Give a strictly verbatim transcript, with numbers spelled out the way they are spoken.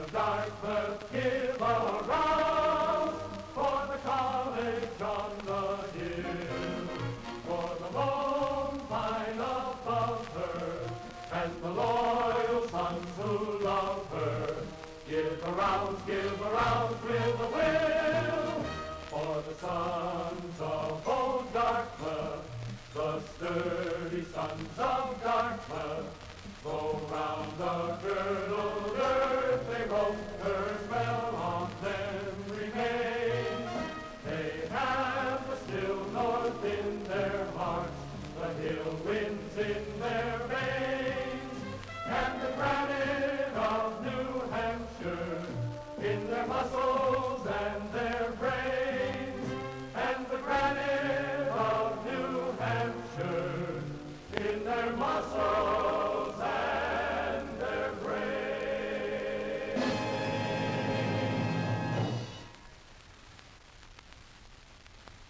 of Dartmouth, give a round for the college on the hill, for the lone pine above her, and the loyal sons who love her. Give a round, give a round with a will, for the sons of old Dartmouth, the sturdy sons of Dartmouth. Go round the girdled earth, they roam her